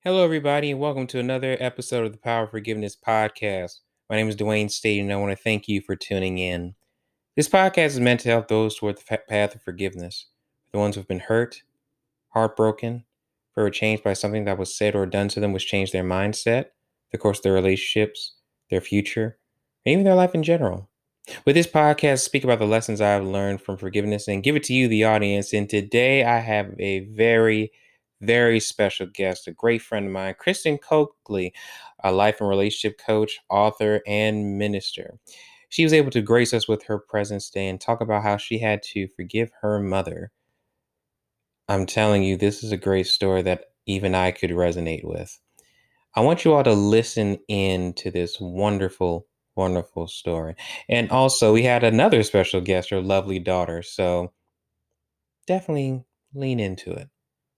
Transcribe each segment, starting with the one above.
Hello, everybody, and welcome to another episode of the Power of Forgiveness podcast. My name is Dwayne State, and I want to thank you for tuning in. This podcast is meant to help those toward the path of forgiveness, the ones who have been hurt, heartbroken, forever changed by something that was said or done to them, which changed their mindset, the course of their relationships, their future, and even their life in general. With this podcast, I speak about the lessons I've learned from forgiveness and give it to you, the audience. And today I have a very special guest, a great friend of mine, Kristen Coakley, a life and relationship coach, author, and minister. She was able to grace us with her presence today and talk about how she had to forgive her mother. I'm telling you, this is a great story that even I could resonate with. I want you all to listen in to this wonderful story. And also, we had another special guest, her lovely daughter. So definitely lean into it.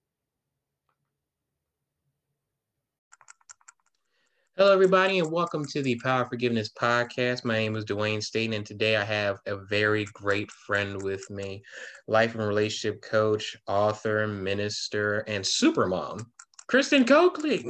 Hello, everybody, and welcome to the Power of Forgiveness podcast. My name is Dwayne Staten, and today I have a very great friend with me, life and relationship coach, author, minister, and supermom, Kristen Coakley.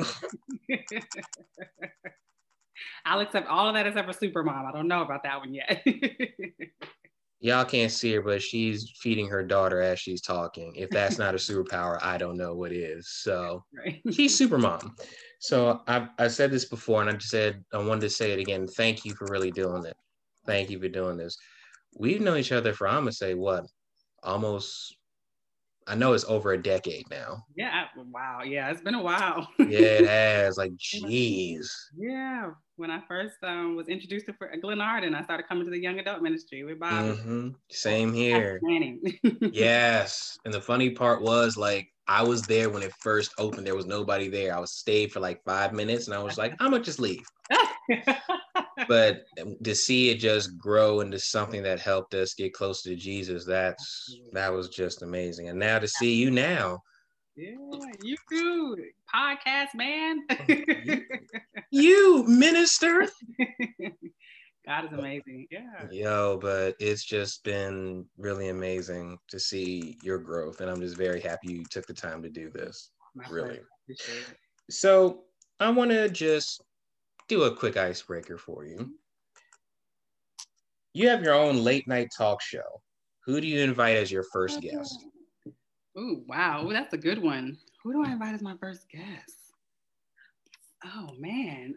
I'll accept all of that except for supermom. I don't know about that one yet. Y'all can't see her, but she's feeding her daughter as she's talking. If that's not a superpower, I don't know what is. So Right. she's super mom. So I said this before, and I wanted to say it again. Thank you for really doing it. Thank you for doing this. We've known each other for, I'm going to say, what? Almost, I know it's over a decade now. Yeah. Wow. Yeah. It's been a while. Yeah, it has. Like, geez. Yeah. When I first was introduced to Glenn Arden, I started coming to the young adult ministry with Bob. Same here. Yes. And the funny part was, like, I was there when it first opened. There was nobody there. I was stayed for like 5 minutes, and I was like, I'm gonna just leave. But to see it just grow into something that helped us get closer to Jesus, that was just amazing. And now to see you now. Yeah, you too. Podcast, man. You minister. God is amazing. Yeah. Yo, but it's just been really amazing to see your growth. And I'm just very happy you took the time to do this. Really. So I want to just do a quick icebreaker for you. You have your own late night talk show. Who do you invite as your first guest? Oh, wow. Ooh, that's a good one. Who do I invite as my first guest? Oh, man.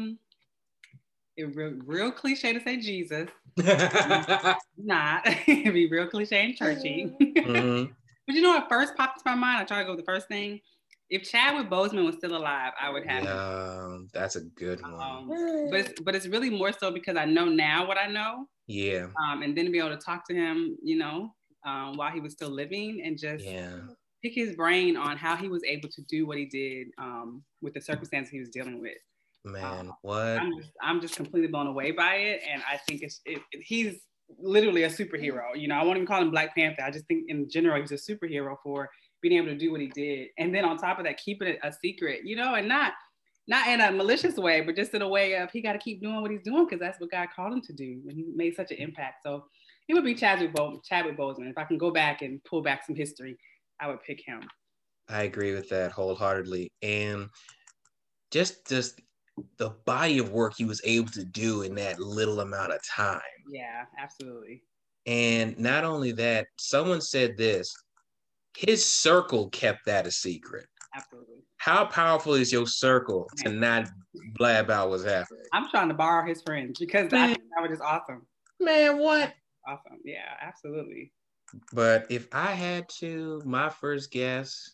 Real cliche to say Jesus. Not. It'd be real cliche and churchy. Mm-hmm. But you know what first popped to my mind? I try to go with the first thing. If Chadwick Boseman was still alive, I would have him. That's a good one. But it's really more so because I know now what I know. Yeah. And then to be able to talk to him, while he was still living and just pick his brain on how he was able to do what he did with the circumstances he was dealing with. Man, what? I'm just completely blown away by it, and I think he's literally a superhero. I won't even call him Black Panther. I just think in general he's a superhero for being able to do what he did, and then on top of that, keeping it a secret, and not in a malicious way, but just in a way of he got to keep doing what he's doing because that's what God called him to do, and he made such an impact. So it would be Chadwick Boseman. If I can go back and pull back some history, I would pick him. I agree with that wholeheartedly, and just the body of work he was able to do in that little amount of time. Yeah, absolutely. And not only that, someone said this, his circle kept that a secret. Absolutely. How powerful is your circle to not blab about what's happening? I'm trying to borrow his friends because I think that was just awesome. Man, what? Awesome. Yeah, absolutely. But if I had to, my first guess,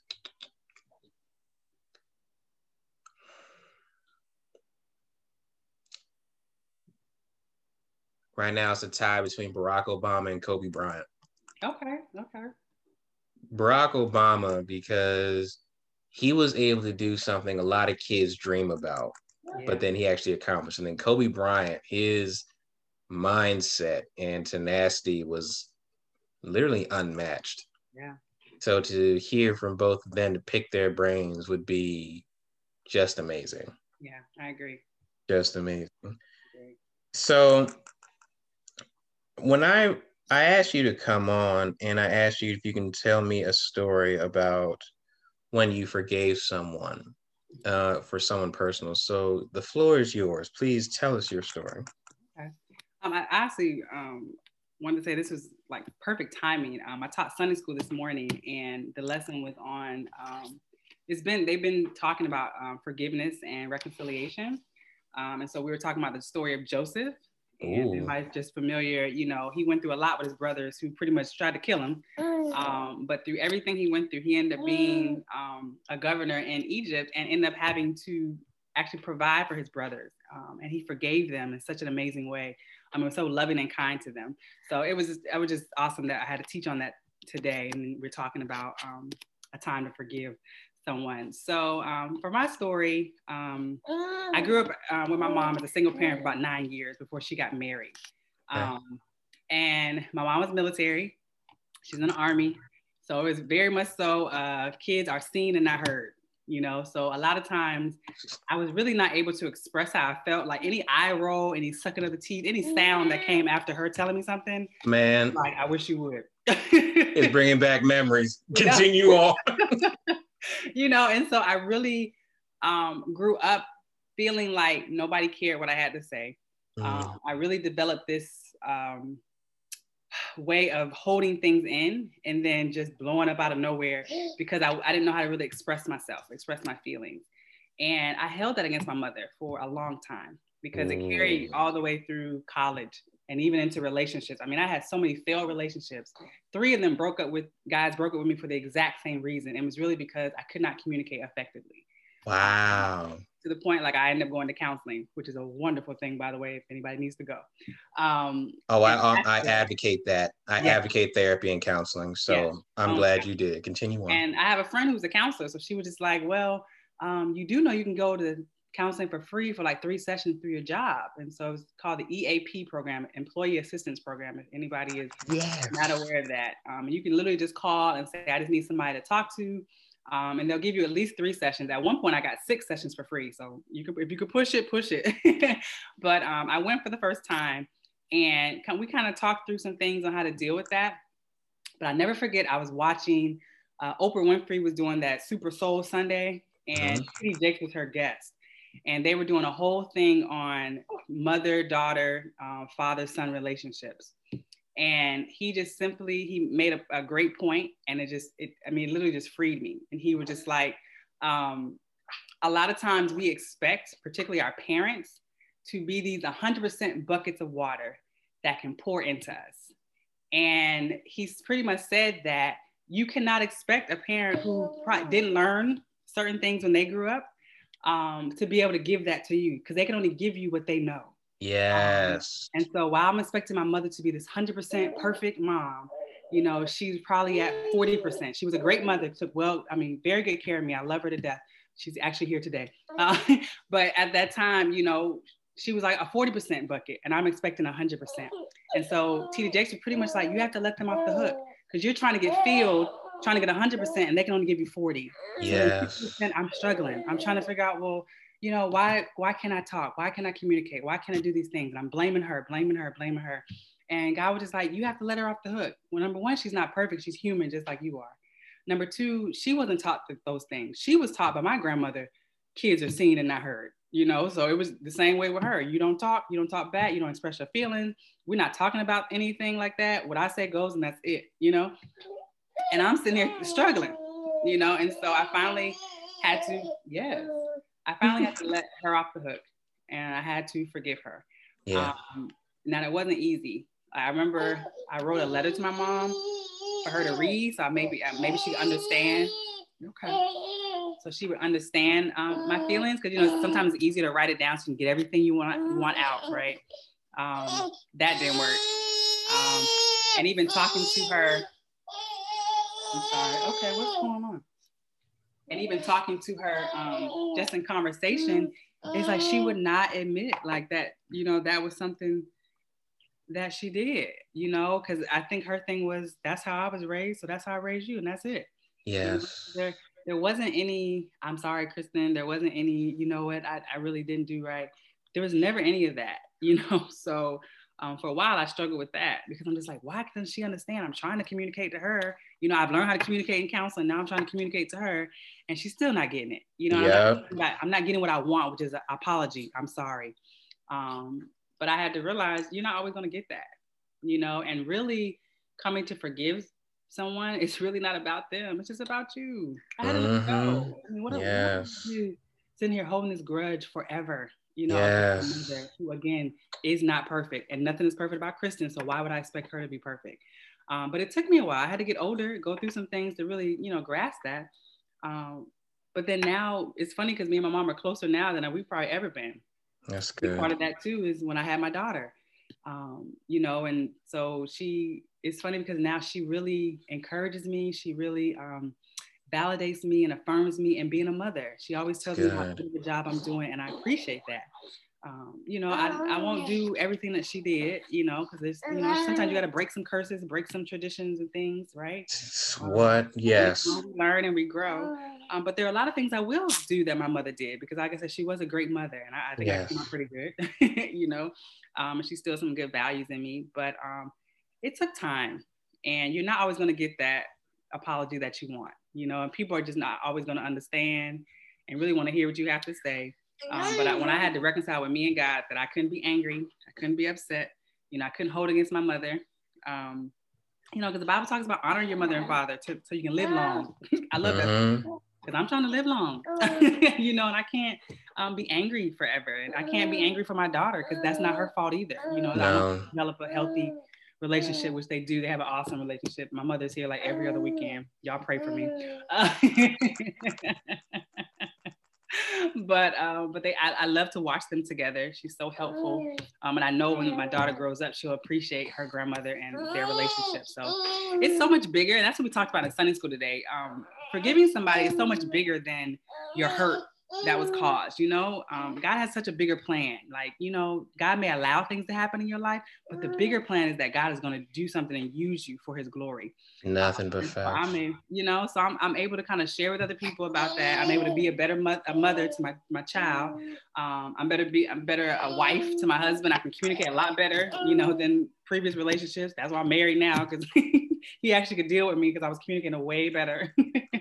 right now it's a tie between Barack Obama and Kobe Bryant. Okay. Barack Obama, because he was able to do something a lot of kids dream about, but then he actually accomplished. And then Kobe Bryant, his mindset and tenacity was literally unmatched. Yeah. So to hear from both of them to pick their brains would be just amazing. Yeah, I agree. Just amazing. So when I asked you to come on and I asked you if you can tell me a story about when you forgave someone, for someone personal. So the floor is yours. Please tell us your story. Okay. I actually wanted to say this was like perfect timing. I taught Sunday school this morning, and the lesson was on. They've been talking about forgiveness and reconciliation, and so we were talking about the story of Joseph. And everybody's just familiar, he went through a lot with his brothers who pretty much tried to kill him. But through everything he went through, he ended up being a governor in Egypt and ended up having to actually provide for his brothers. And he forgave them in such an amazing way. It was so loving and kind to them. So it was just awesome that I had to teach on that today. And we're talking about a time to forgive someone. So for my story, I grew up with my mom as a single parent for about 9 years before she got married. And my mom was military. She's in the Army. So it was very much so kids are seen and not heard, So a lot of times I was really not able to express how I felt. Like any eye roll, any sucking of the teeth, any sound that came after her telling me something. Man. Like, I wish you would. It's bringing back memories. Continue on. And so I really grew up feeling like nobody cared what I had to say. I really developed this way of holding things in and then just blowing up out of nowhere because I didn't know how to really express myself, express my feelings. And I held that against my mother for a long time because it carried all the way through college and even into relationships. I mean, I had so many failed relationships. 3 of them broke up with me for the exact same reason. It was really because I could not communicate effectively. Wow. To the point, like I ended up going to counseling, which is a wonderful thing, by the way, if anybody needs to go. I advocate that. I advocate therapy and counseling. So I'm glad you did. Continue on. And I have a friend who's a counselor. So she was just like, well, you do know you can go to counseling for free for like 3 sessions through your job. And so it's called the EAP program, Employee Assistance Program. If anybody is not aware of that, you can literally just call and say, I just need somebody to talk to. And they'll give you at least 3 sessions. At one point I got 6 sessions for free. So if you could push it. But I went for the first time and we kind of talked through some things on how to deal with that. But I never forget, I was watching, Oprah Winfrey was doing that Super Soul Sunday and T.D. Jakes was her guest. And they were doing a whole thing on mother-daughter, father-son relationships. And he just he made a great point, and it literally just freed me. And he was just like, a lot of times we expect, particularly our parents, to be these 100% buckets of water that can pour into us. And he's pretty much said that you cannot expect a parent who didn't learn certain things when they grew up to be able to give that to you, because they can only give you what they know. Yes. And so while I'm expecting my mother to be this 100% perfect mom, she's probably at 40%. She was a great mother, took very good care of me. I love her to death. She's actually here today. But at that time, she was like a 40% bucket and I'm expecting 100%. And so T.D. Jakes was pretty much like, you have to let them off the hook because you're trying to get filled, trying to get 100% and they can only give you 40. Yes. So I'm struggling. I'm trying to figure out, well, why can't I talk? Why can't I communicate? Why can't I do these things? And I'm blaming her. And God was just like, you have to let her off the hook. Well, number one, she's not perfect. She's human, just like you are. Number two, she wasn't taught those things. She was taught by my grandmother, kids are seen and not heard, So it was the same way with her. You don't talk back. You don't express your feelings. We're not talking about anything like that. What I say goes and that's it, And I'm sitting here struggling, And so I finally had to, let her off the hook and I had to forgive her. Yeah. Now it wasn't easy. I remember I wrote a letter to my mom for her to read. So maybe she could understand. Okay. So she would understand my feelings. Cause sometimes it's easier to write it down so you can get everything you want out. Right. That didn't work. And even talking to her, I'm sorry. Okay. What's going on? And even talking to her, just in conversation, it's like she would not admit like that, that was something that she did, because I think her thing was, that's how I was raised, so that's how I raised you, and that's it. Yes. There wasn't any, I'm sorry, Kristen, there wasn't any, I really didn't do right. There was never any of that, So For a while, I struggled with that because I'm just like, why doesn't she understand? I'm trying to communicate to her. You know, I've learned how to communicate in counseling. Now I'm trying to communicate to her, and she's still not getting it. You know, I'm not getting what I want, which is an apology. I'm sorry. But I had to realize you're not always going to get that, you know, and really coming to forgive someone, it's really not about them. It's just about you. I had to let it go. I mean, what you sitting here holding this grudge forever, you know, against my mother, who again is not perfect, and nothing is perfect about Kristen. So why would I expect her to be perfect? But it took me a while. I had to get older, go through some things to really, you know, grasp that. But then now it's funny because me and my mom are closer now than we've probably ever been. That's good. Part of that too is when I had my daughter, you know, and so it's funny because now she really encourages me. She really validates me and affirms me in being a mother. She always tells me how good of a job I'm doing, and I appreciate that. You know, I won't do everything that she did, you know, because there's, you know, sometimes you got to break some curses, break some traditions and things, right? Yes. We learn and we grow. But there are a lot of things I will do that my mother did because, like I said, she was a great mother, and I think I came out pretty good, you know. She still some good values in me, but it took time, and you're not always going to get that apology that you want, you know, and people are just not always going to understand and really want to hear what you have to say. But when I had to reconcile with me and God that I couldn't be angry, I couldn't be upset, you know, I couldn't hold against my mother. You know, because the Bible talks about honor your mother and father so you can live long. I love that because I'm trying to live long, you know, and I can't be angry forever. And I can't be angry for my daughter because that's not her fault either. You know, I want to develop a healthy relationship, which they do. They have an awesome relationship. My mother's here like every other weekend. Y'all pray for me. But I love to watch them together. She's so helpful. And I know when my daughter grows up, she'll appreciate her grandmother and their relationship. So it's so much bigger. And that's what we talked about in Sunday school today. Forgiving somebody is so much bigger than your hurt that was caused, you know. God has such a bigger plan. Like, you know, God may allow things to happen in your life, but the bigger plan is that God is going to do something and use you for his glory. Nothing but facts. So I'm able to kind of share with other people about that. I'm able to be a better mother to my child. I'm better a wife to my husband. I can communicate a lot better, you know, than previous relationships. That's why I'm married now, because he actually could deal with me because I was communicating way better.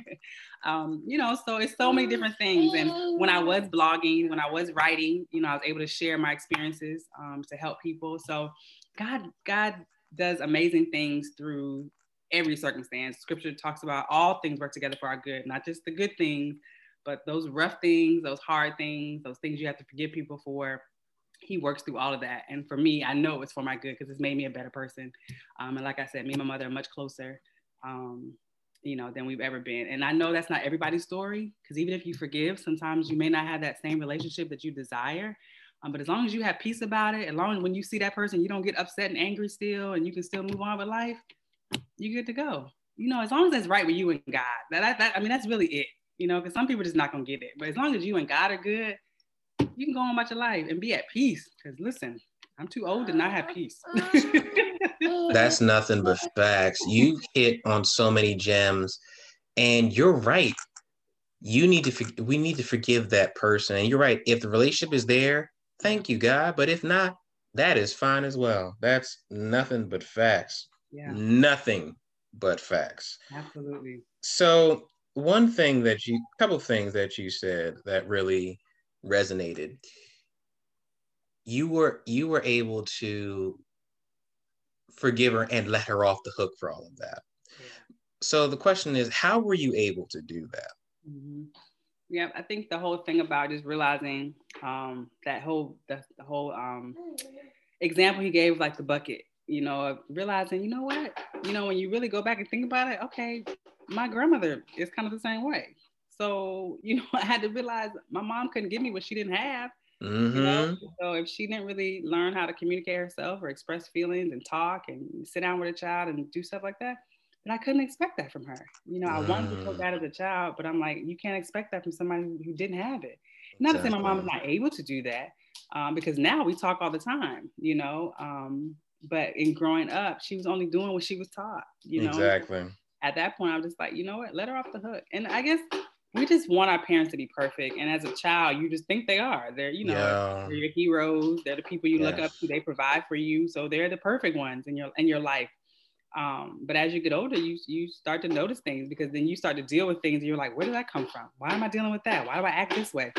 You know, so it's so many different things. And when I was blogging, when I was writing, you know, I was able to share my experiences to help people. So God does amazing things through every circumstance. Scripture talks about all things work together for our good, not just the good things, but those rough things, those hard things, those things you have to forgive people for. He works through all of that. And for me, I know it's for my good because it's made me a better person. And like I said, me and my mother are much closer, you know, than we've ever been. And I know that's not everybody's story, because even if you forgive, sometimes you may not have that same relationship that you desire. But as long as you have peace about it, as long as when you see that person, you don't get upset and angry still, and you can still move on with life, you're good to go. You know, as long as that's right with you and God. I mean, that's really it. You know, because some people are just not gonna get it. But as long as you and God are good, you can go on about your life and be at peace. Because listen, I'm too old to not have peace. That's nothing but facts. You hit on so many gems, and you're right. We need to forgive that person. And you're right. If the relationship is there, thank you, God. But if not, that is fine as well. That's nothing but facts. Yeah. Nothing but facts. Absolutely. So a couple things that you said that really resonated. You were able to forgive her and let her off the hook for all of that. Yeah. So the question is, how were you able to do that? Mm-hmm. Yeah, I think the whole thing about just realizing the whole example he gave, like the bucket, you know, realizing, you know what, you know, when you really go back and think about it, okay, my grandmother is kind of the same way. So, you know, I had to realize my mom couldn't give me what she didn't have. Mm-hmm. You know, so if she didn't really learn how to communicate herself or express feelings and talk and sit down with a child and do stuff like that, then I couldn't expect that from her. You know, I wanted to feel that as a child, but I'm like, you can't expect that from somebody who didn't have it. Not to say my mom was not able to do that, because now we talk all the time, you know, but in growing up, she was only doing what she was taught, you know. Exactly. At that point, I was just like, you know what, let her off the hook. And I guess we just want our parents to be perfect. And as a child, you just think they are. They're, Yeah. they're your heroes. They're the people you look Yeah. up to. They provide for you. So they're the perfect ones in your life. But as you get older, you start to notice things, because then you start to deal with things and you're like, where did that come from? Why am I dealing with that? Why do I act this way?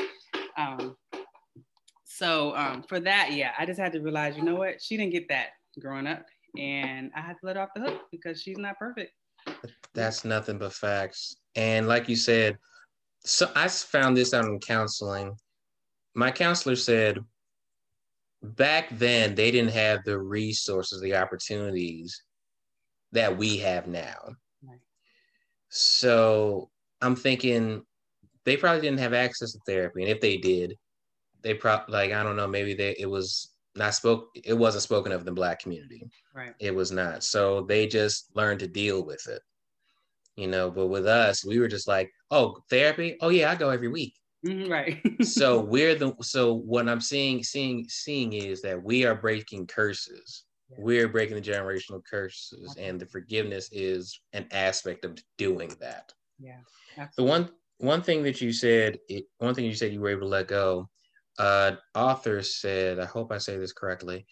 So for that, yeah, I just had to realize, you know what? She didn't get that growing up, and I had to let her off the hook because she's not perfect. That's nothing but facts. And like you said, so I found this out in counseling. My counselor said back then they didn't have the resources, the opportunities that we have now. Right. So I'm thinking they probably didn't have access to therapy. And if they did, they probably, like, I don't know, maybe it wasn't spoken of in the Black community. Right. It was not. So they just learned to deal with it. But with us, we were just like, oh, therapy? Oh yeah, I go every week. Mm-hmm, right. So what I'm seeing is that we are breaking curses. Yeah. We're breaking the generational curses, and the forgiveness is an aspect of doing that. Yeah. Absolutely. The one thing you said you were able to let go. Author said, I hope I say this correctly,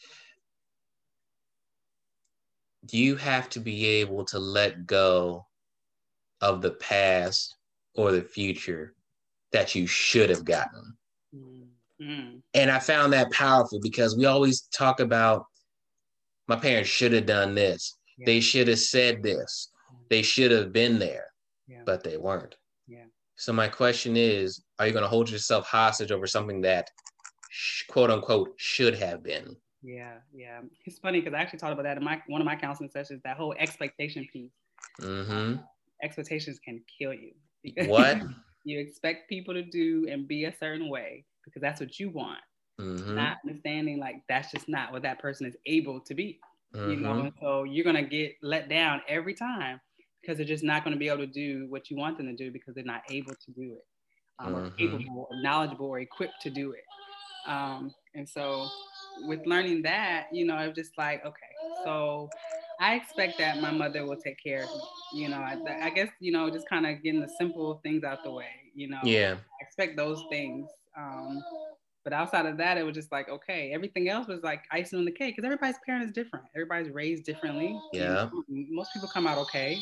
you have to be able to let go of the past or the future that you should have gotten. Mm-hmm. And I found that powerful, because we always talk about, my parents should have done this. Yeah. They should have said this. They should have been there, but they weren't. Yeah. So my question is, are you going to hold yourself hostage over something that quote unquote should have been? Yeah. It's funny because I actually talked about that in one of my counseling sessions, that whole expectation piece. Mm-hmm. Expectations can kill you. What? You expect people to do and be a certain way because that's what you want. Mm-hmm. Not understanding like that's just not what that person is able to be. Mm-hmm. And so you're going to get let down every time because they're just not going to be able to do what you want them to do because they're not able to do it. Or capable or knowledgeable or equipped to do it. And so with learning that, I'm just like, okay, so I expect that my mother will take care of me. I guess, just kind of getting the simple things out the way, Yeah. I expect those things. But outside of that, it was just like, okay, everything else was like icing on the cake because everybody's parent is different. Everybody's raised differently. Yeah. Most people come out okay,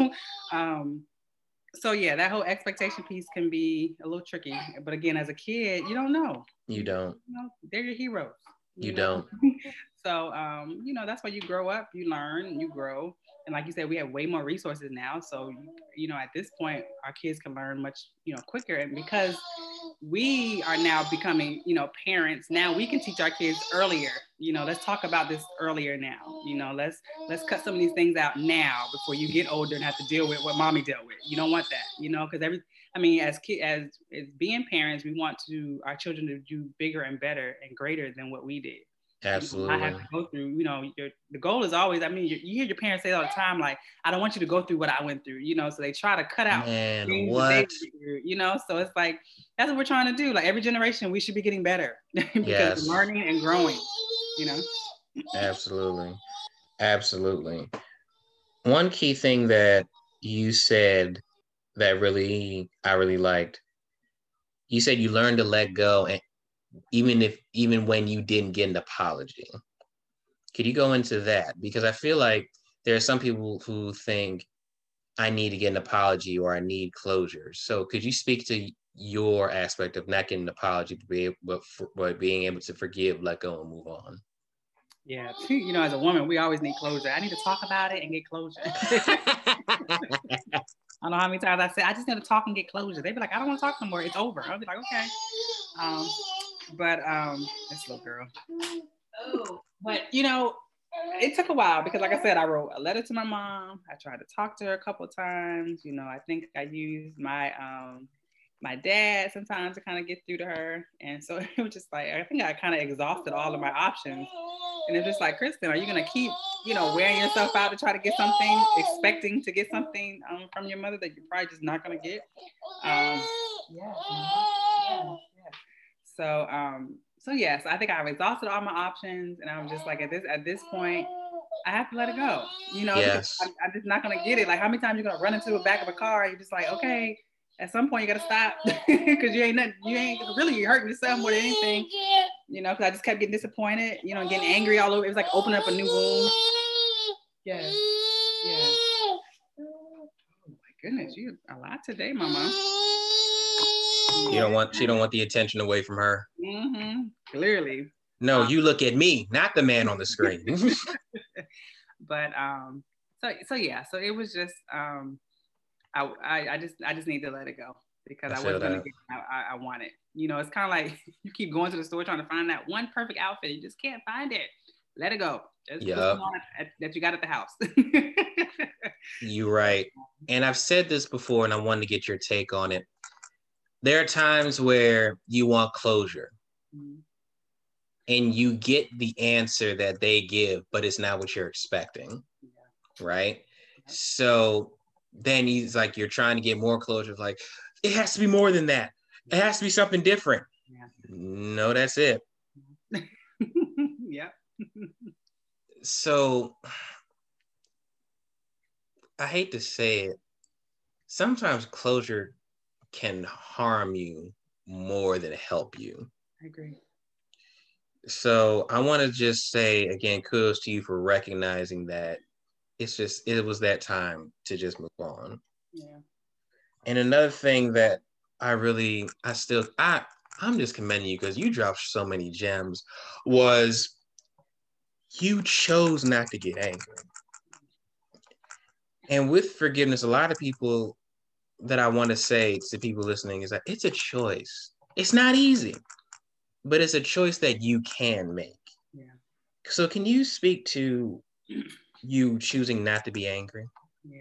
So yeah, that whole expectation piece can be a little tricky. But again, as a kid, you don't know. You don't. They're your heroes. You don't. So, that's why you grow up, you learn, you grow. And like you said, we have way more resources now. So, at this point, our kids can learn much, quicker. And because we are now becoming, parents, now we can teach our kids earlier. Let's talk about this earlier now. Let's cut some of these things out now before you get older and have to deal with what mommy dealt with. You don't want that, because as being parents, we want our children to do bigger and better and greater than what we did. Absolutely. I have to go through, the goal is always, you hear your parents say all the time, like, I don't want you to go through what I went through, so they try to cut out things that they went through, so it's like, that's what we're trying to do. Like every generation, we should be getting better because we're learning and growing, Absolutely. Absolutely. One key thing that you said that I really liked, you said you learned to let go, and even when you didn't get an apology. Could you go into that? Because I feel like there are some people who think I need to get an apology or I need closure. So could you speak to your aspect of not getting an apology, but being able to forgive, let go, and move on? Yeah, as a woman, we always need closure. I need to talk about it and get closure. I don't know how many times I said, I just need to talk and get closure. They'd be like, I don't want to talk no more. It's over. I'll be like, okay. But this little girl. Oh, but it took a while because, like I said, I wrote a letter to my mom. I tried to talk to her a couple of times. I think I used my my dad sometimes to kind of get through to her, and so it was just like I think I kind of exhausted all of my options. And it's just like, Kristen, are you gonna keep wearing yourself out to try to get something, expecting to get something from your mother that you're probably just not gonna get? Yeah. So yes, I think I've exhausted all my options, and I'm just like at this point, I have to let it go. Yes. I'm just not gonna get it. Like, how many times you're gonna run into the back of a car and you're just like, okay, At some point, you gotta stop because you ain't really hurting yourself more than anything. You know, because I just kept getting disappointed. You know, getting angry all over. It was like opening up a new wound. Yes. Yes. Oh my goodness, you a lot today, Mama. She don't want the attention away from her. Mm-hmm. Clearly. No, you look at me, not the man on the screen. But so yeah, so it was just I just need to let it go because I wasn't gonna get I want it. You know, it's kind of like you keep going to the store trying to find that one perfect outfit, you just can't find it. Let it go. Just put some on that you got at the house. You're right. And I've said this before, and I wanted to get your take on it. There are times where you want closure. Mm-hmm. And you get the answer that they give, but it's not what you're expecting. Yeah. Right? Yeah. So then he's like, you're trying to get more closure. It's like, it has to be more than that. It has to be something different. Yeah. No, that's it. Yeah. So I hate to say it. Sometimes closure can harm you more than help you. I agree. So I want to just say again, kudos to you for recognizing that it was that time to just move on. Yeah. And another thing that I'm just commending you because you dropped so many gems was you chose not to get angry. And with forgiveness, a lot of people that I want to say to people listening is that it's a choice. It's not easy, but it's a choice that you can make. Yeah. So can you speak to you choosing not to be angry? Yeah.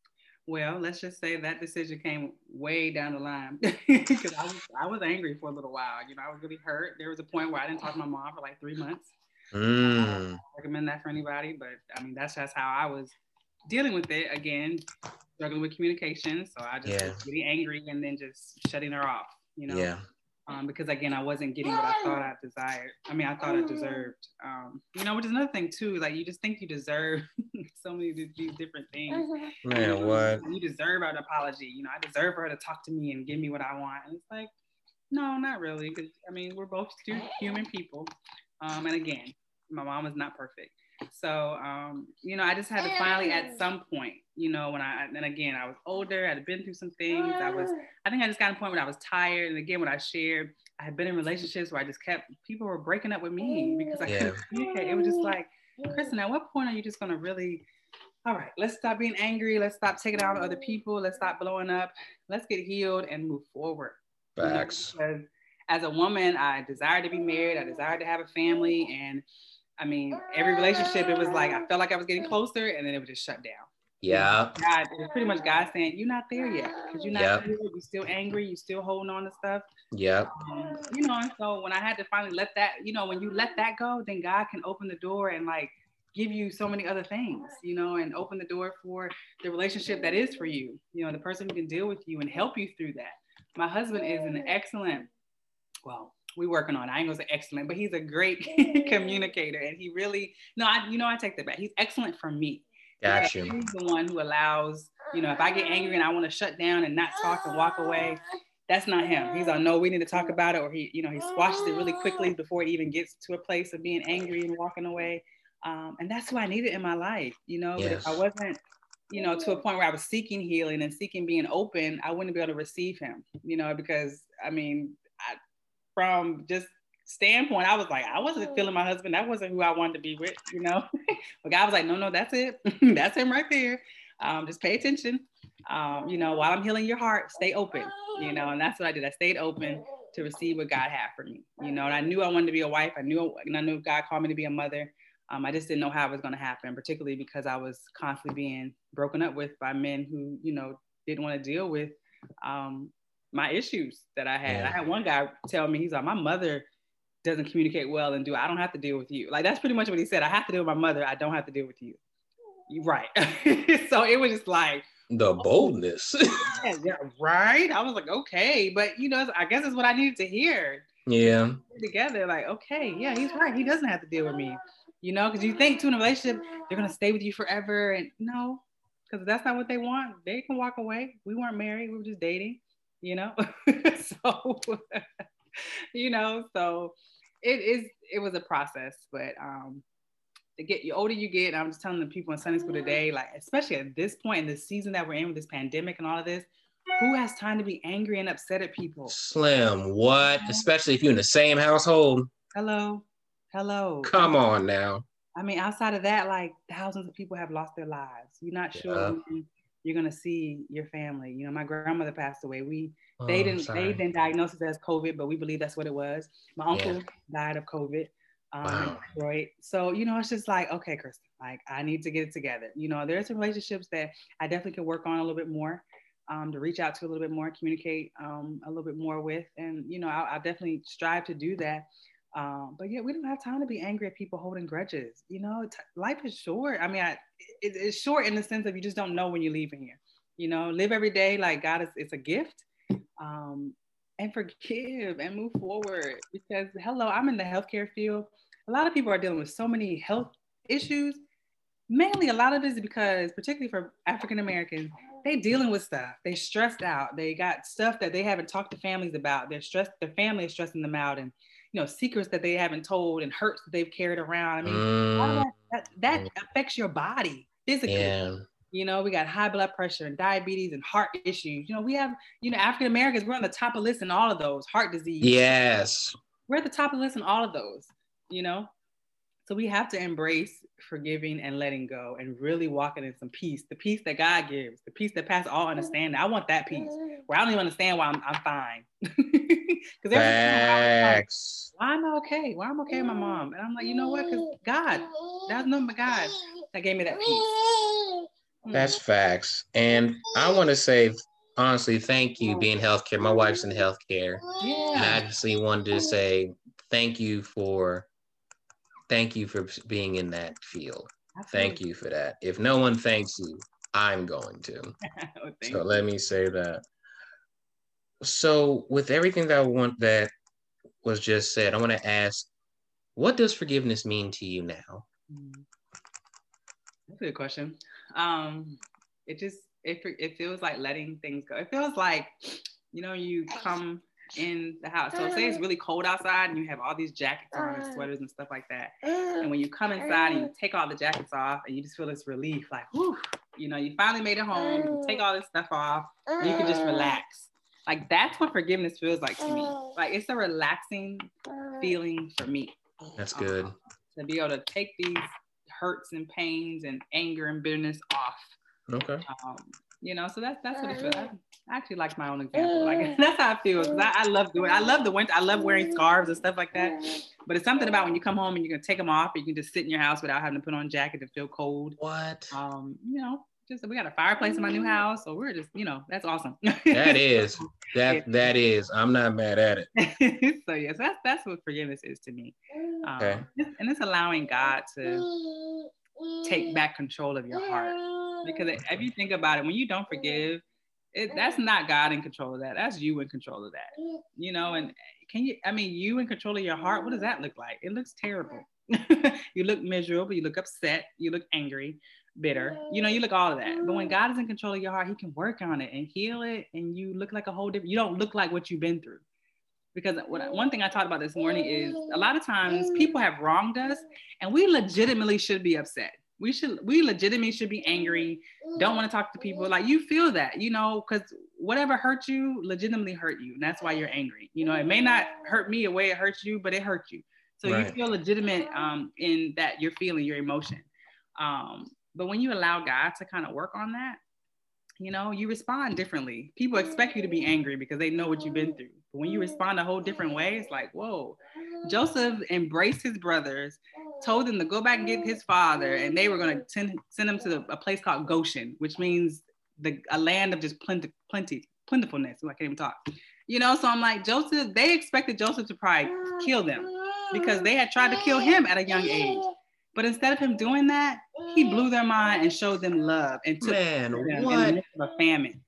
Well, let's just say that decision came way down the line because I was angry for a little while. You know, I was really hurt. There was a point where I didn't talk to my mom for like 3 months. I don't recommend that for anybody, but I mean, that's just how I was dealing with it. Again, struggling with communication. So I just was getting angry and then just shutting her off, you know? Yeah. Because again, I wasn't getting what I thought I desired. I mean, I thought I deserved, you know, which is another thing too. Like you just think you deserve so many of these different things. Man, what? You deserve an apology. You know, I deserve her to talk to me and give me what I want. And it's like, no, not really. Because I mean, we're both two human people. And again, my mom is not perfect. So, you know, I just had to finally at some point, you know, and again, I was older, I had been through some things. I think I just got to a point when I was tired. And again, when I shared, I had been in relationships where I just people were breaking up with me because I couldn't communicate. It was just like, Kristen, at what point are you just going to really, all right, let's stop being angry. Let's stop taking it out on other people. Let's stop blowing up. Let's get healed and move forward. Facts. You know, because as a woman, I desired to be married. I desired to have a family. And I mean, every relationship, it was like, I felt like I was getting closer and then it would just shut down. Yeah. You know, God, it was pretty much God saying, you're not there yet. Because you're not there. You're still angry. You're still holding on to stuff. Yeah. You know, and so when I had to finally let that, you know, when you let that go, then God can open the door and like give you so many other things, you know, and open the door for the relationship that is for you. You know, the person who can deal with you and help you through that. My husband is an excellent, well, we working on it. I ain't gonna say excellent, but he's a great communicator, and he really I take that back. He's excellent for me. Got you. He's the one who allows, you know, if I get angry and I want to shut down and not talk and walk away, that's not him. He's like, no, we need to talk about it, or he squashes it really quickly before it even gets to a place of being angry and walking away. And that's what I needed in my life, you know. But if I wasn't, you know, to a point where I was seeking healing and seeking being open, I wouldn't be able to receive him, you know, because I mean, from just standpoint, I was like, I wasn't feeling my husband. That wasn't who I wanted to be with, you know. But God was like, no, that's it. That's him right there. Just pay attention. You know, while I'm healing your heart, stay open, you know. And that's what I did. I stayed open to receive what God had for me, you know. And I knew I wanted to be a wife. I knew God called me to be a mother. I just didn't know how it was going to happen, particularly because I was constantly being broken up with by men who, you know, didn't want to deal with my issues that I had. I had one guy tell me, he's like, my mother doesn't communicate well and I don't have to deal with you. Like, that's pretty much what he said. I have to deal with my mother. I don't have to deal with you. You're right. So it was just like, the boldness. Yeah, right. I was like, okay, but you know, I guess it's what I needed to hear. Yeah. Together, like, okay, yeah, he's right. He doesn't have to deal with me. You know, because you think too in a relationship, they're gonna stay with you forever. And no, because that's not what they want. They can walk away. We weren't married, we were just dating. you know? So, so it was a process, but to get you older you get, I'm just telling the people in Sunday school today, like especially at this point in the season that we're in with this pandemic and all of this, who has time to be angry and upset at people? Slim, what? Especially if you're in the same household. Hello. Come on now. I mean, outside of that, like thousands of people have lost their lives. You're not sure when you're gonna see your family. My grandmother passed away. They didn't diagnose it as COVID, but we believe that's what it was. My uncle died of COVID. In Detroit. So, it's just like, okay, Kristen, like I need to get it together. There are some relationships that I definitely can work on a little bit more, to reach out to a little bit more, communicate a little bit more with. And, I'll definitely strive to do that. But yeah, we don't have time to be angry at people holding grudges. Life is short. I mean, it's short in the sense of you just don't know when you're leaving here. Live every day like God it's a gift. And forgive and move forward, because I'm in the healthcare field. A lot of people are dealing with so many health issues. Mainly a lot of it is because, particularly for African Americans, they dealing with stuff. They stressed out. They got stuff that they haven't talked to families about. They're stressed. Their family is stressing them out, and secrets that they haven't told and hurts that they've carried around. I mean, a lot of that affects your body physically. Yeah. We got high blood pressure and diabetes and heart issues. We have, African Americans, we're on the top of the list in all of those. Heart disease. Yes. We're at the top of the list in all of those, So we have to embrace forgiving and letting go and really walking in some peace, the peace that God gives, the peace that passes all understanding. I want that peace where I don't even understand why I'm fine. Because Facts. why am I okay? Why I'm okay with my mom? And I'm like, you know what? Because God, that's nothing but God that gave me that peace. That's facts. And I want to say, honestly, thank you being healthcare. My wife's in healthcare. Yeah. And I actually wanted to say thank you for being in that field. Absolutely. Thank you for that. If no one thanks you, I'm going to. So let me say that. So with everything that was just said, I want to ask, what does forgiveness mean to you now? That's a good question. It feels like letting things go. It feels like, you come in the house. So say it's really cold outside and you have all these jackets on and sweaters and stuff like that. And when you come inside and you take all the jackets off and you just feel this relief, like, whew, you finally made it home. You can take all this stuff off and you can just relax. Like that's what forgiveness feels like to me. Like it's a relaxing feeling for me. That's good. To be able to take these hurts and pains and anger and bitterness off. Okay. So that's what it feels. I actually like my own example. Like that's how it feels. I love doing. I love the winter. I love wearing scarves and stuff like that. But it's something about when you come home and you're gonna take them off, or you can just sit in your house without having to put on a jacket and feel cold. What? Just we got a fireplace in my new house, so we're just, that's awesome. That is. I'm not mad at it. So yes, that's what forgiveness is to me. Okay. And it's allowing God to take back control of your heart. Because if you think about it, when you don't forgive, that's not God in control of that. That's you in control of that. And you in control of your heart, what does that look like? It looks terrible. You look miserable, you look upset, you look angry, bitter, you look all of that. But when God is in control of your heart, he can work on it and heal it. And you look like a whole different, you don't look like what you've been through. Because one thing I talked about this morning is a lot of times people have wronged us and we legitimately should be upset. We legitimately should be angry, don't want to talk to people. Like you feel that, because whatever hurt you legitimately hurt you. And that's why you're angry. It may not hurt me the way it hurts you, but it hurt you. So right. You feel legitimate in that you're feeling your emotion. But when you allow God to kind of work on that, you respond differently. People expect you to be angry because they know what you've been through. But when you respond a whole different way, it's like, whoa. Joseph embraced his brothers, told them to go back and get his father, and they were going to send him to a place called Goshen, which means a land of just plentifulness. I can't even talk. So I'm like, Joseph, they expected Joseph to probably kill them because they had tried to kill him at a young age. But instead of him doing that, he blew their mind and showed them love and took them in the midst of a famine.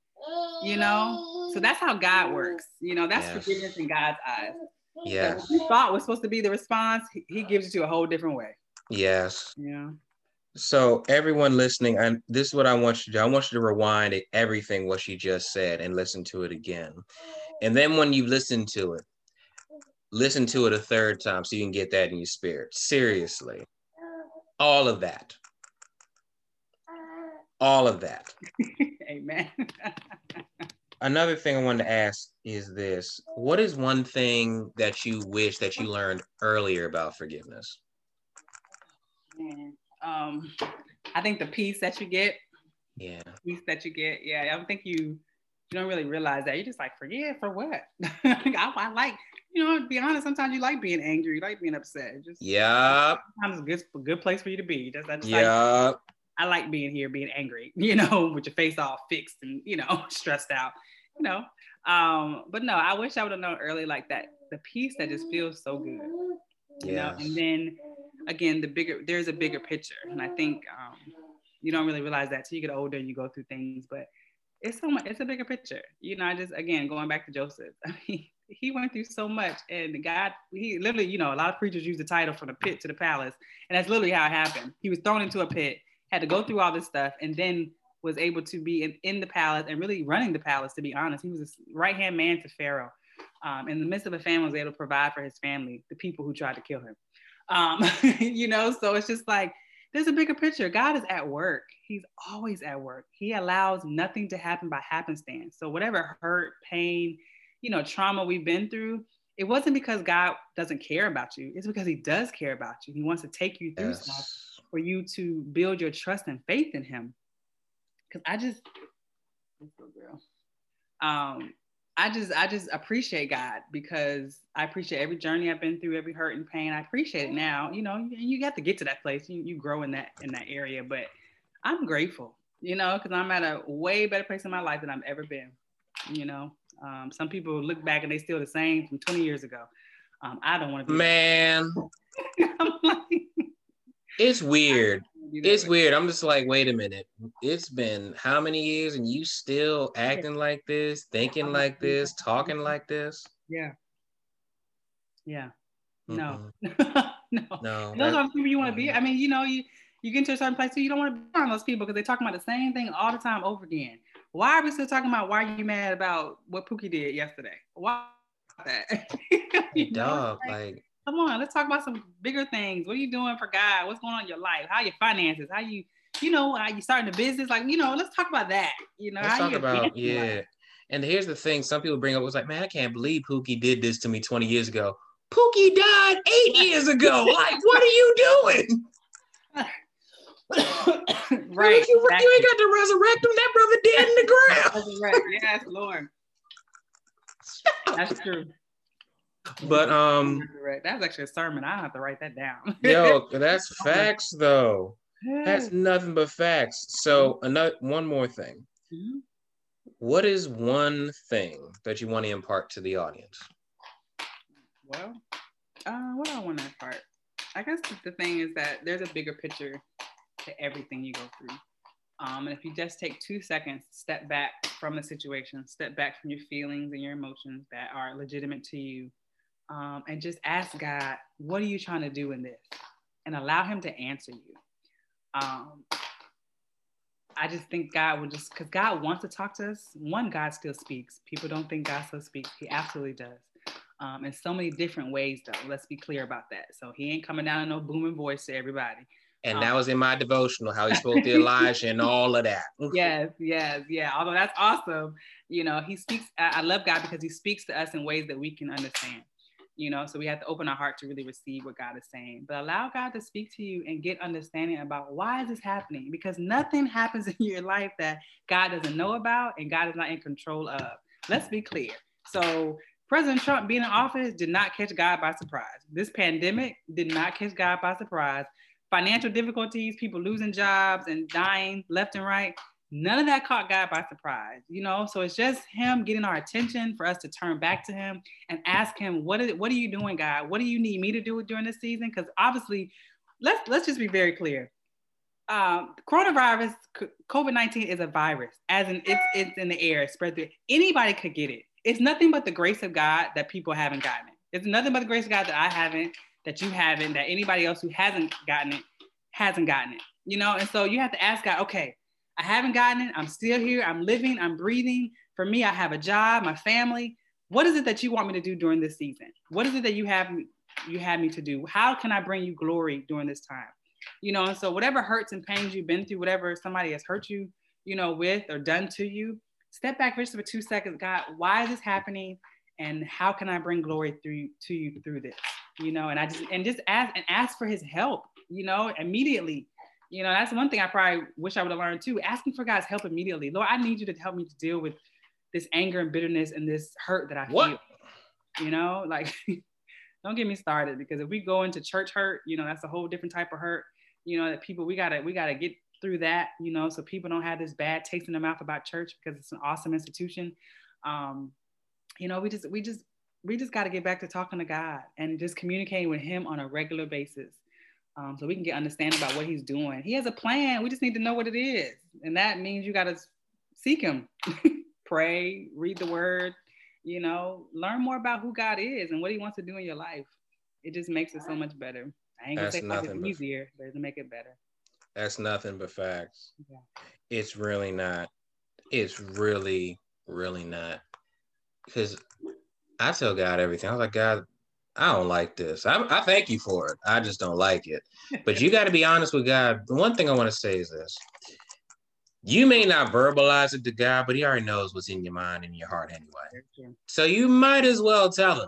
So that's how God works. That's forgiveness in God's eyes. Yes. What you thought was supposed to be the response, he gives it to you a whole different way. Yes. Yeah. So everyone listening, this is what I want you to do. I want you to rewind everything what she just said and listen to it again. And then when you listen to it a third time so you can get that in your spirit. Seriously. All of that. All of that. Amen. Another thing I wanted to ask is this. What is one thing that you wish that you learned earlier about forgiveness? Man, I think the peace that you get. Yeah. Peace that you get. Yeah, I don't think you don't really realize that. You're just like, forgive for what? I like, to be honest, sometimes you like being angry, you like being upset. Just sometimes it's a good place for you to be. Like, I like being here, being angry, with your face all fixed and, stressed out, But no, I wish I would have known early like that. The peace that just feels so good, and then again, there's a bigger picture. And I think you don't really realize that till you get older and you go through things, but it's a bigger picture. Again, going back to Joseph, I mean, he went through so much, and God, he literally, a lot of preachers use the title from the pit to the palace. And that's literally how it happened. He was thrown into a pit, had to go through all this stuff, and then was able to be in the palace and really running the palace, to be honest. He was a right-hand man to Pharaoh. In the midst of a famine, was able to provide for his family, the people who tried to kill him. So it's just like, there's a bigger picture. God is at work. He's always at work. He allows nothing to happen by happenstance. So whatever hurt, pain, trauma we've been through, it wasn't because God doesn't care about you. It's because he does care about you. He wants to take you through stuff for you to build your trust and faith in him. Because I just appreciate God, because I appreciate every journey I've been through, every hurt and pain. I appreciate it now, you have to get to that place. You grow in that area, but I'm grateful, because I'm at a way better place in my life than I've ever been. Some people look back and they still the same from 20 years ago. I don't want to be. Man, it's weird. It's weird. I'm just like, wait a minute. It's been how many years and you still acting like this, thinking like this, talking like this? Yeah. No. No. Those are the people you want to be. I mean, you get into a certain place too, you don't want to be around those people because they're talking about the same thing all the time over again. Why are we still talking about why are you mad about what Pookie did yesterday? Why that? Dog, like come on, let's talk about some bigger things. What are you doing for God? What's going on in your life? How are your finances? How you, how you starting a business? Like, let's talk about that. Let's talk about, yeah. And here's the thing. Some people bring up, was like, man, I can't believe Pookie did this to me 20 years ago. Pookie died 8 years ago. Like, what are you doing? Right. You ain't got to resurrect him. That brother dead in the ground. Right. Yes, Lord. That's true. But that's actually a sermon. I have to write that down. Yo, that's facts though. That's nothing but facts. So one more thing. Mm-hmm. What is one thing that you want to impart to the audience? Well, what do I want to impart? I guess the thing is that there's a bigger picture to everything you go through. And if you just take 2 seconds, step back from the situation, step back from your feelings and your emotions that are legitimate to you, and just ask God, what are you trying to do in this? And allow him to answer you. I just think God will because God wants to talk to us. One, God still speaks. People don't think God still speaks. He absolutely does. In so many different ways, though. Let's be clear about that. So he ain't coming down in no booming voice to everybody. And that was in my devotional, how he spoke to Elijah and all of that. Yes. Although that's awesome. He speaks. I love God because he speaks to us in ways that we can understand. So we have to open our heart to really receive what God is saying. But allow God to speak to you and get understanding about why is this happening? Because nothing happens in your life that God doesn't know about and God is not in control of. Let's be clear. So President Trump being in office did not catch God by surprise. This pandemic did not catch God by surprise. Financial difficulties, people losing jobs and dying left and right. None of that caught God by surprise, So it's just him getting our attention for us to turn back to him and ask him, what are you doing, God? What do you need me to do during this season? Because obviously, let's just be very clear. Coronavirus, COVID-19 is a virus, as in it's in the air, spread through. Anybody could get it. It's nothing but the grace of God that people haven't gotten it. It's nothing but the grace of God that I haven't, that you haven't, that anybody else who hasn't gotten it, you know? And so you have to ask God, okay, I haven't gotten it. I'm still here. I'm living, I'm breathing. For me, I have a job, my family. What is it that you want me to do during this season? What is it that you have me to do? How can I bring you glory during this time? You know, and so whatever hurts and pains you've been through, whatever somebody has hurt you, you know, with or done to you, step back just for 2 seconds. God, why is this happening? And how can I bring glory to you through this? You know, and just ask for his help, you know, immediately. You know, that's one thing I probably wish I would have learned too. Asking for God's help immediately. Lord, I need you to help me to deal with this anger and bitterness and this hurt that I feel. You know, like don't get me started, because if we go into church hurt, you know, that's a whole different type of hurt. You know, that people we gotta get through that, you know, so people don't have this bad taste in their mouth about church, because it's an awesome institution. You know, we just got to get back to talking to God and just communicating with him on a regular basis. So we can get understanding about what he's doing. He has a plan. We just need to know what it is. And that means you got to seek him, pray, read the word, you know, learn more about who God is and what he wants to do in your life. It just makes it so much better. I ain't gonna say it's easier, but it'll make it better. That's nothing but facts. Yeah. It's really not. It's really, really not. Because I tell God everything. I was like, God, I don't like this. I thank you for it. I just don't like it. But you got to be honest with God. The one thing I want to say is this. You may not verbalize it to God, but he already knows what's in your mind and your heart anyway. So you might as well tell him.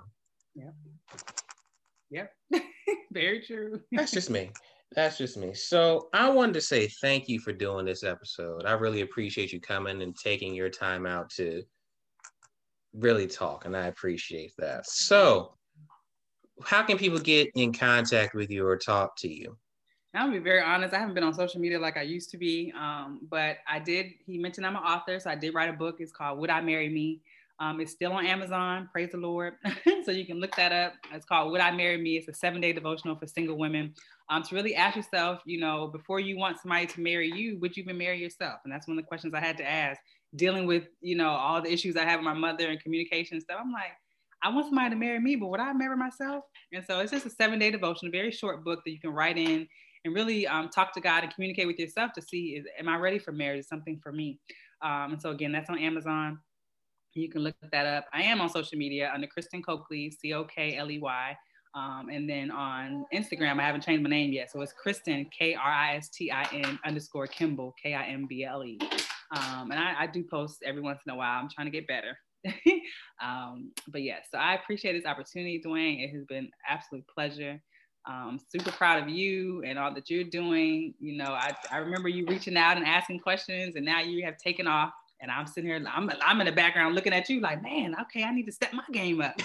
Yeah. Very true. That's just me. So I wanted to say thank you for doing this episode. I really appreciate you coming and taking your time out to really talk, and I appreciate that. So how can people get in contact with you or talk to you? I'm gonna be very honest. I haven't been on social media like I used to be, but he mentioned I'm an author, so I did write a book. It's called Would I Marry Me? It's still on Amazon, praise the Lord. So you can look that up. It's called Would I Marry Me? It's a 7-day devotional for single women. To really ask yourself, you know, before you want somebody to marry you, would you even marry yourself? And that's one of the questions I had to ask, dealing with, you know, all the issues I have with my mother and communication stuff. I'm like, I want somebody to marry me, but would I marry myself? And so it's just a 7-day devotion, a very short book that you can write in and really talk to God and communicate with yourself to see, am I ready for marriage? Is something for me? And so again, that's on Amazon. You can look that up. I am on social media under Kristen Cokley, Cokley. And then on Instagram, I haven't changed my name yet. So it's Kristen, Kristin _Kimble, Kimble. And I do post every once in a while. I'm trying to get better. But yeah, so I appreciate this opportunity, Dwayne. It has been an absolute pleasure. Super proud of you and all that you're doing. You know, I remember you reaching out and asking questions, and now you have taken off. And I'm sitting here, I'm in the background looking at you like, man, okay, I need to step my game up.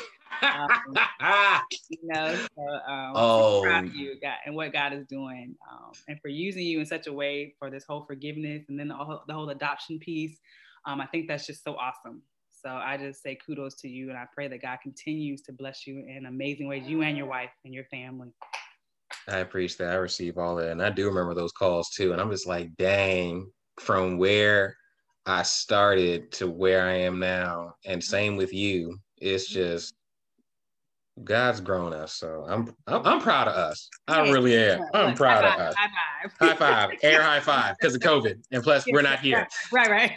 You know, so proud of you and what God is doing, and for using you in such a way for this whole forgiveness and then the whole adoption piece. I think that's just so awesome. So I just say kudos to you, and I pray that God continues to bless you in amazing ways, you and your wife and your family. I appreciate that. I receive all that. And I do remember those calls too. And I'm just like, dang, from where I started to where I am now. And same with you. It's just God's grown us. So I'm proud of us. I really am. I'm proud of us. High five. Air high five because of COVID. And plus we're not here. Right.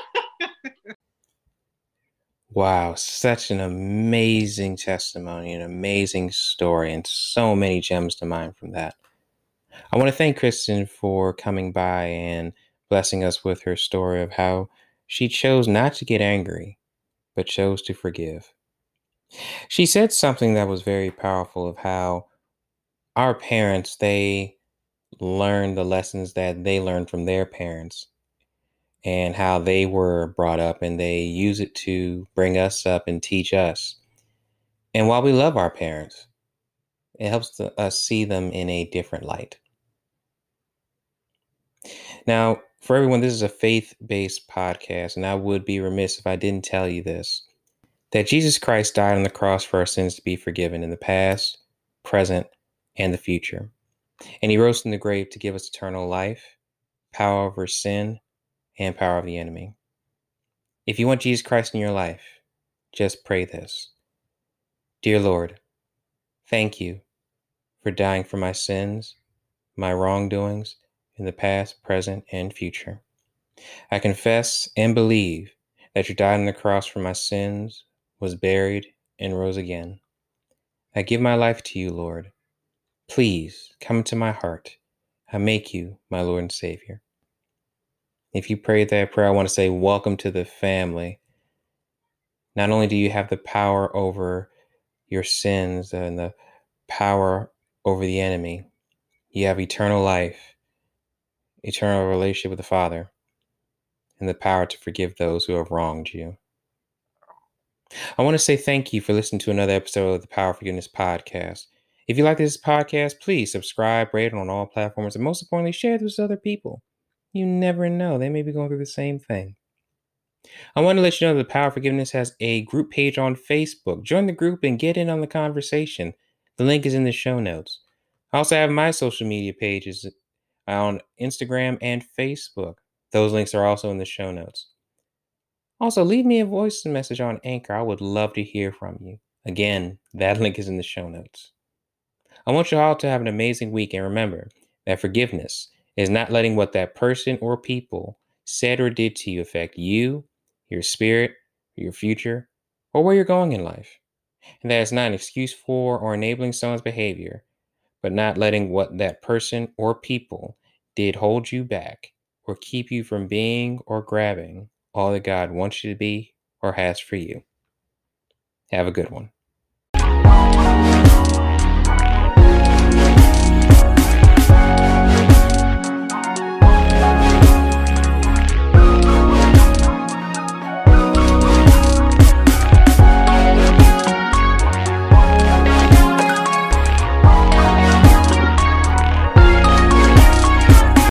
Wow, such an amazing testimony, an amazing story, and so many gems to mine from that. I want to thank Kristen for coming by and blessing us with her story of how she chose not to get angry, but chose to forgive. She said something that was very powerful of how our parents, they learned the lessons that they learned from their parents and how they were brought up, and they use it to bring us up and teach us. And while we love our parents, it helps us see them in a different light. Now, for everyone, this is a faith-based podcast, and I would be remiss if I didn't tell you this, that Jesus Christ died on the cross for our sins to be forgiven in the past, present, and the future. And he rose from the grave to give us eternal life, power over sin, and power of the enemy. If you want Jesus Christ in your life, just pray this. Dear Lord, thank you for dying for my sins, my wrongdoings, in the past, present, and future. I confess and believe that you died on the cross for my sins, was buried, and rose again. I give my life to you, Lord. Please come into my heart. I make you my Lord and Savior. If you prayed that prayer, I want to say welcome to the family. Not only do you have the power over your sins and the power over the enemy, you have eternal life, eternal relationship with the Father, and the power to forgive those who have wronged you. I want to say thank you for listening to another episode of the Power of Forgiveness podcast. If you like this podcast, please subscribe, rate it on all platforms, and most importantly, share this with other people. You never know, they may be going through the same thing. I want to let you know that the Power of Forgiveness has a group page on Facebook. Join the group and get in on the conversation. The link is in the show notes. I also have my social media pages on Instagram and Facebook. Those links are also in the show notes. Also, leave me a voice message on Anchor. I would love to hear from you. Again, that link is in the show notes. I want you all to have an amazing week, and remember that forgiveness is not letting what that person or people said or did to you affect you, your spirit, your future, or where you're going in life. And that is not an excuse for or enabling someone's behavior, but not letting what that person or people did hold you back or keep you from being or grabbing all that God wants you to be or has for you. Have a good one.